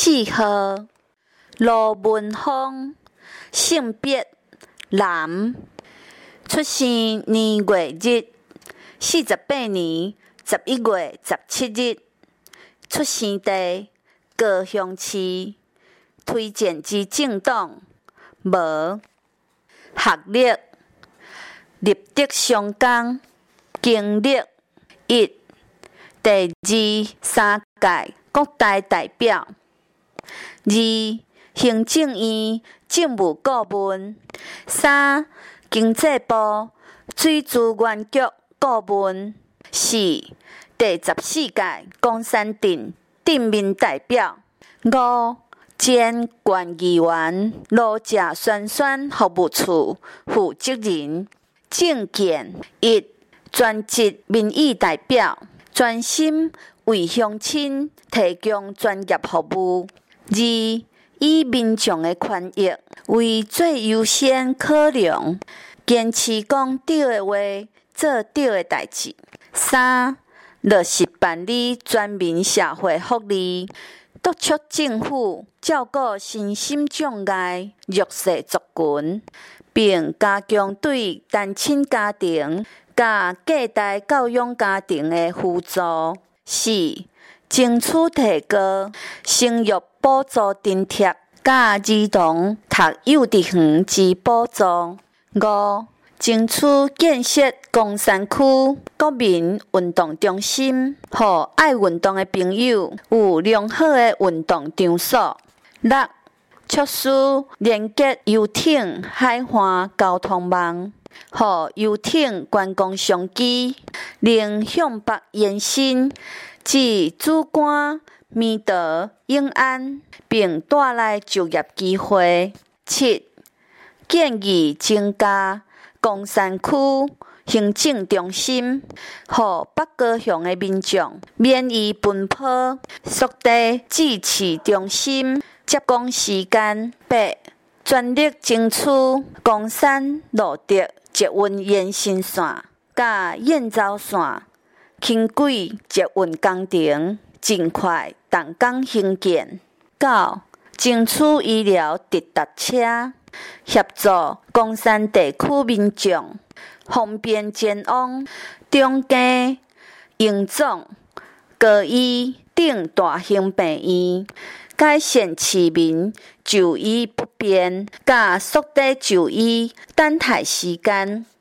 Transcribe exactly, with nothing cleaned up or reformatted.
四号，罗文峰，性别男，出生年月日四十八年十一月十七日，出生地高雄市，推荐之政党无，学历立德商工，经历一第二三届国大代表，二行政院政务顾问，三经济部水资源局顾问，四第十四届公山镇镇民代表，五前县议员罗家宣传服务处负责人，政见一专职民意代表，专心为乡亲提供专业服务。二以民众的权益为最优先考量，坚持讲对的话，做对的代志。三落实办理全民社会福利，督促政府照顾身心障碍弱势族群，并加强对单亲家庭甲隔代教养家庭的辅助。四争取提高生育补助津贴甲儿童读幼稚园之补助。五争取建设公山区国民运动中心，予爱运动的朋友有良好的运动场所。六促使连接游艇海岸交通网，予游艇观光商机能向北延伸至主管、弥陀、永安，并带来就业机会。七建议增加公山区行政中心，予北高雄的民众免于奔波，缩短至市中心接驳时间。八全力争取公山路德捷运延伸线甲燕巢线轻轨捷运工程尽快动工兴建。九争取医疗直达车，协助公山地区民众方便前往中间、营总、高医等大型病院，改善市民就医不便，甲缩短就医等待时间。